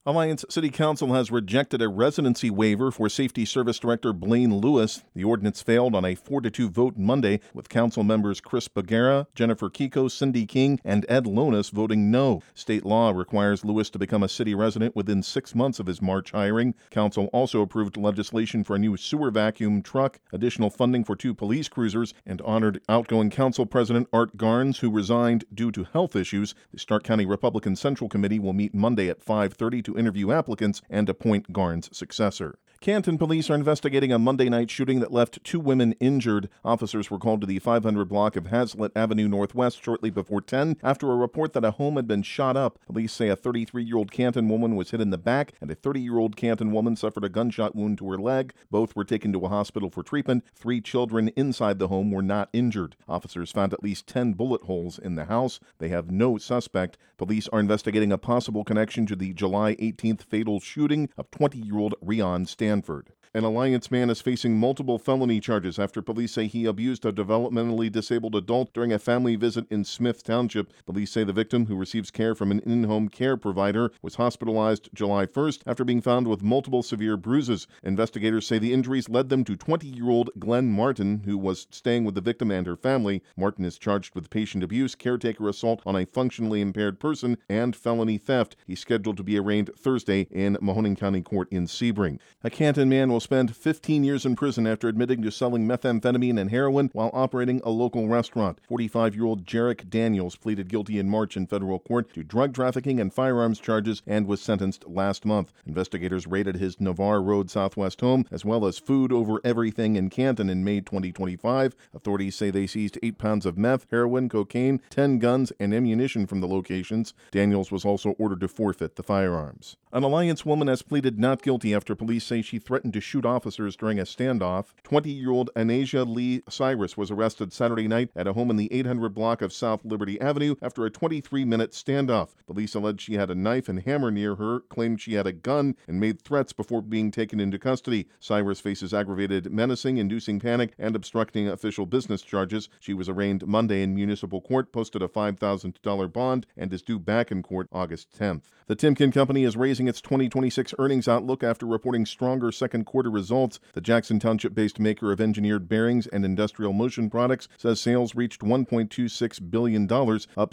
Alliance City Council has rejected a residency waiver for Safety Service Director Blaine Lewis. The ordinance failed on a 4-2 vote Monday, with council members Chris Bagara, Jennifer Kiko, Cindy King, and Ed Lonis voting no. State law requires Lewis to become a city resident within 6 months of his March hiring. Council also approved legislation for a new sewer vacuum truck, additional funding for 2 police cruisers, and honored outgoing council president Art Garnes, who resigned due to health issues. The Stark County Republican Central Committee will meet Monday at 5:30 to interview applicants and appoint Garnes' successor. Canton police are investigating a Monday night shooting that left 2 women injured. Officers were called to the 500 block of Hazlitt Avenue Northwest shortly before 10 after a report that a home had been shot up. Police say a 33-year-old Canton woman was hit in the back and a 30-year-old Canton woman suffered a gunshot wound to her leg. Both were taken to a hospital for treatment. 3 children inside the home were not injured. Officers found at least 10 bullet holes in the house. They have no suspect. Police are investigating a possible connection to the July 18th fatal shooting of 20-year-old Rion Stanford. An Alliance man is facing multiple felony charges after police say he abused a developmentally disabled adult during a family visit in Smith Township. Police say the victim, who receives care from an in-home care provider, was hospitalized July 1st after being found with multiple severe bruises. Investigators say the injuries led them to 20-year-old Glenn Martin, who was staying with the victim and her family. Martin is charged with patient abuse, caretaker assault on a functionally impaired person, and felony theft. He's scheduled to be arraigned Thursday in Mahoning County Court in Sebring. A Canton man will spend 15 years in prison after admitting to selling methamphetamine and heroin while operating a local restaurant. 45-year-old Jarek Daniels pleaded guilty in March in federal court to drug trafficking and firearms charges and was sentenced last month. Investigators raided his Navarre Road Southwest home as well as Food Over Everything in Canton in May 2025. Authorities say they seized 8 pounds of meth, heroin, cocaine, 10 guns, and ammunition from the locations. Daniels was also ordered to forfeit the firearms. An Alliance woman has pleaded not guilty after police say she threatened to shoot officers during a standoff. 20-year-old Anasia Lee Cyrus was arrested Saturday night at a home in the 800 block of South Liberty Avenue after a 23-minute standoff. Police alleged she had a knife and hammer near her, claimed she had a gun, and made threats before being taken into custody. Cyrus faces aggravated menacing, inducing panic, and obstructing official business charges. She was arraigned Monday in municipal court, posted a $5,000 bond, and is due back in court August 10th. The Timken Company is raising its 2026 earnings outlook after reporting stronger second quarter results. The Jackson Township-based maker of engineered bearings and industrial motion products says sales reached $1.26 billion, up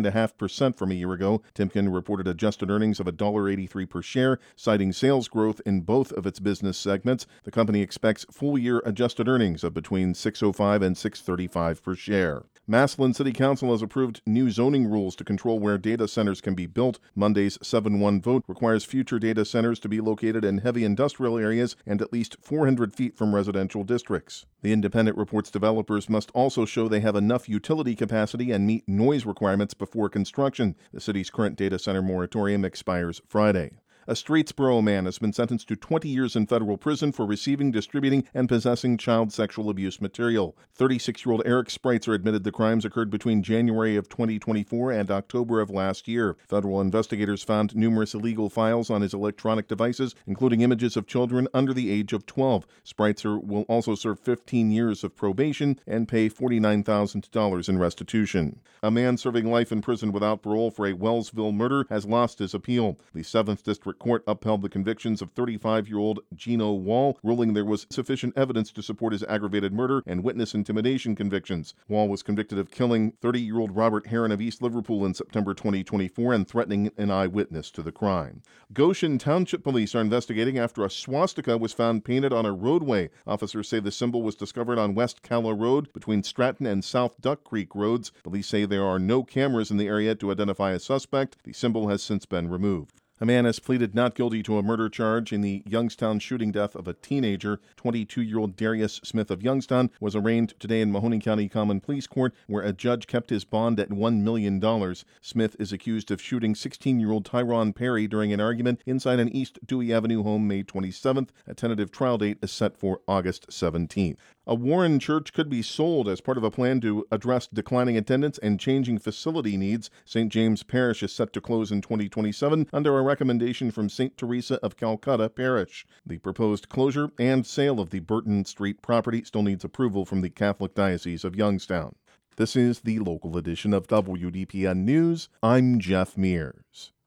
7.5% from a year ago. Timken reported adjusted earnings of $1.83 per share, citing sales growth in both of its business segments. The company expects full-year adjusted earnings of between $6.05 and $6.35 per share. Massillon City Council has approved new zoning rules to control where data centers can be built. Monday's 7-1 vote requires future data centers to be located in heavy industrial areas and at least 400 feet from residential districts. The Independent reports developers must also show they have enough utility capacity and meet noise requirements before construction. The city's current data center moratorium expires Friday. A Streetsboro man has been sentenced to 20 years in federal prison for receiving, distributing, and possessing child sexual abuse material. 36-year-old Eric Spreitzer admitted the crimes occurred between January of 2024 and October of last year. Federal investigators found numerous illegal files on his electronic devices, including images of children under the age of 12. Spreitzer will also serve 15 years of probation and pay $49,000 in restitution. A man serving life in prison without parole for a Wellsville murder has lost his appeal. The 7th District Court upheld the convictions of 35-year-old Gino Wall, ruling there was sufficient evidence to support his aggravated murder and witness intimidation convictions. Wall was convicted of killing 30-year-old Robert Heron of East Liverpool in September 2024 and threatening an eyewitness to the crime. Goshen Township Police are investigating after a swastika was found painted on a roadway. Officers say the symbol was discovered on West Calla Road between Stratton and South Duck Creek roads. Police say there are no cameras in the area to identify a suspect. The symbol has since been removed. A man has pleaded not guilty to a murder charge in the Youngstown shooting death of a teenager. 22-year-old Darius Smith of Youngstown was arraigned today in Mahoning County Common Pleas Court, where a judge kept his bond at $1 million. Smith is accused of shooting 16-year-old Tyrone Perry during an argument inside an East Dewey Avenue home May 27th. A tentative trial date is set for August 17th. A Warren church could be sold as part of a plan to address declining attendance and changing facility needs. St. James Parish is set to close in 2027 under a recommendation from St. Teresa of Calcutta Parish. The proposed closure and sale of the Burton Street property still needs approval from the Catholic Diocese of Youngstown. This is the local edition of WDPN News. I'm Jeff Mears.